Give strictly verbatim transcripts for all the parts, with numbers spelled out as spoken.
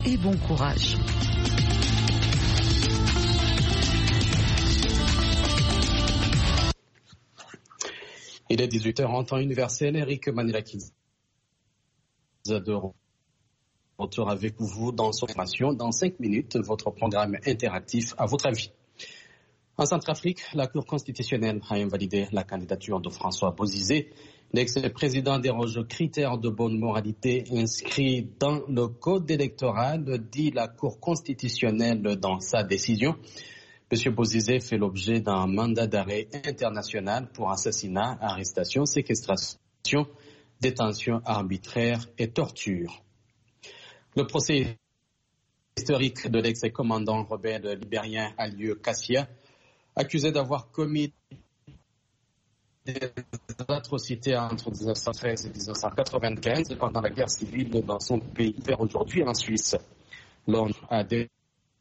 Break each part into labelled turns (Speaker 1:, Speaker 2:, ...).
Speaker 1: et bon courage.
Speaker 2: Il est dix-huit heures en temps universel. Eric Manilaki de retour avec vous dans son formation. Dans cinq minutes, votre programme interactif à votre avis. En Centrafrique, la Cour constitutionnelle a invalidé la candidature de François Bozizé. L'ex-président déroge aux critères de bonne moralité inscrits dans le code électoral, dit la Cour constitutionnelle dans sa décision. M. Bozizé fait l'objet d'un mandat d'arrêt international pour assassinat, arrestation, séquestration, détention arbitraire et torture. Le procès historique de l'ex-commandant rebelle libérien Alieu Kassia, accusé d'avoir commis des atrocités entre dix-neuf cent treize et dix-neuf cent quatre-vingt-quinze pendant la guerre civile dans son pays, fait aujourd'hui en Suisse. L'O N U a déployé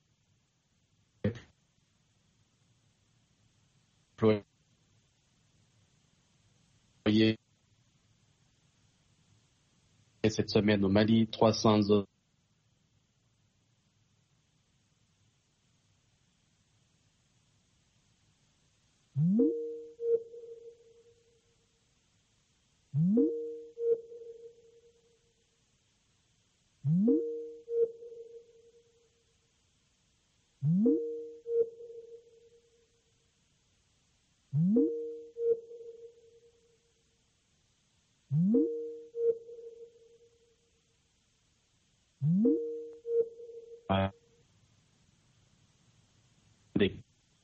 Speaker 2: cette semaine au Mali trois cents des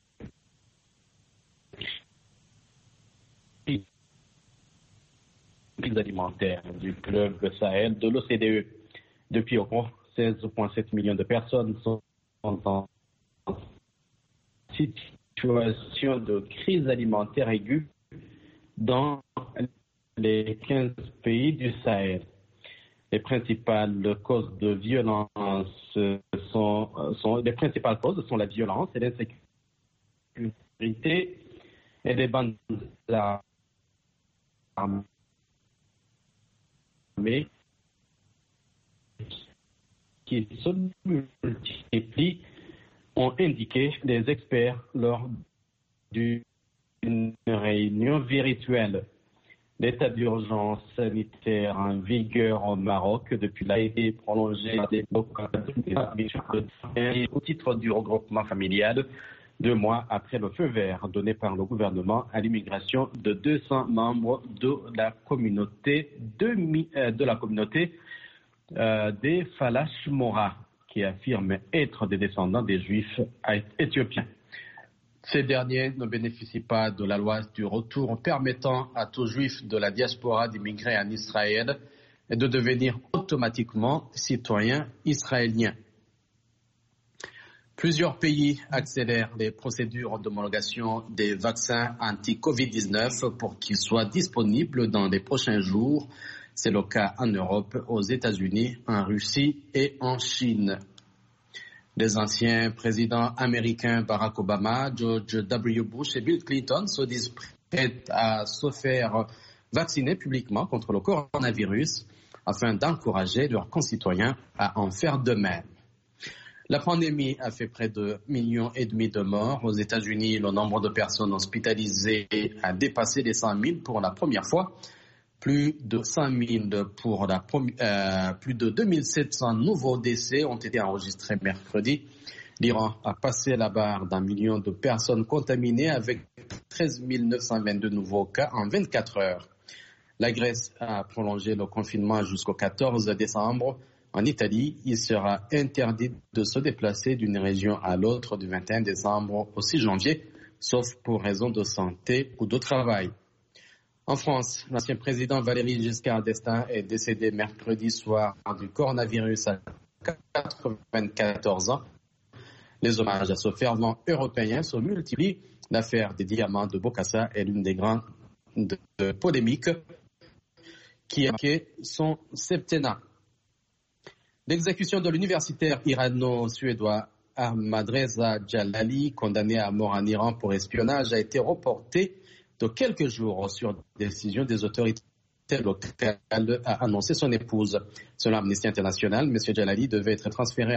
Speaker 2: crises alimentaires du club Sahel de l'O C D E. Depuis au moins seize virgule sept millions de personnes sont en situation de crise alimentaire aiguë dans les quinze pays du Sahel. Les principales causes de violence sont, sont les principales causes sont la violence et l'insécurité et les bandes armées qui se multiplient, ont indiqué les experts lors d'une réunion virtuelle. L'état d'urgence sanitaire en vigueur au Maroc depuis l'a été prolongé au titre du regroupement familial, deux mois après le feu vert donné par le gouvernement à l'immigration de deux cents membres de la communauté de, de la communauté euh, des Falash Mora, qui affirment être des descendants des Juifs éthiopiens. Ces derniers ne bénéficient pas de la loi du retour permettant à tout juif de la diaspora d'immigrer en Israël et de devenir automatiquement citoyens israéliens. Plusieurs pays accélèrent les procédures d'homologation des vaccins anti-covid dix-neuf pour qu'ils soient disponibles dans les prochains jours. C'est le cas en Europe, aux États-Unis, en Russie et en Chine. Les anciens présidents américains Barack Obama, George W. Bush et Bill Clinton se disent prêts à se faire vacciner publiquement contre le coronavirus afin d'encourager leurs concitoyens à en faire de même. La pandémie a fait près de un million et demi de morts. Aux États-Unis, le nombre de personnes hospitalisées a dépassé les cent mille pour la première fois. Plus de cent mille pour la euh, plus de deux mille sept cents nouveaux décès ont été enregistrés mercredi. L'Iran a passé la barre d'un million de personnes contaminées avec treize mille neuf cent vingt-deux nouveaux cas en vingt-quatre heures. La Grèce a prolongé le confinement jusqu'au quatorze décembre. En Italie, il sera interdit de se déplacer d'une région à l'autre du vingt et un décembre au six janvier, sauf pour raison de santé ou de travail. En France, l'ancien président Valéry Giscard d'Estaing est décédé mercredi soir du coronavirus à quatre-vingt-quatorze ans. Les hommages à ce fervent européen se multiplient. L'affaire des diamants de Bokassa est l'une des grandes polémiques qui a marqué son septennat. L'exécution de l'universitaire irano-suédois Ahmadreza Jalali, condamné à mort en Iran pour espionnage, a été reportée de quelques jours sur décision des autorités locale, a annoncé son épouse. Selon Amnesty International, M. Djalali devait être transféré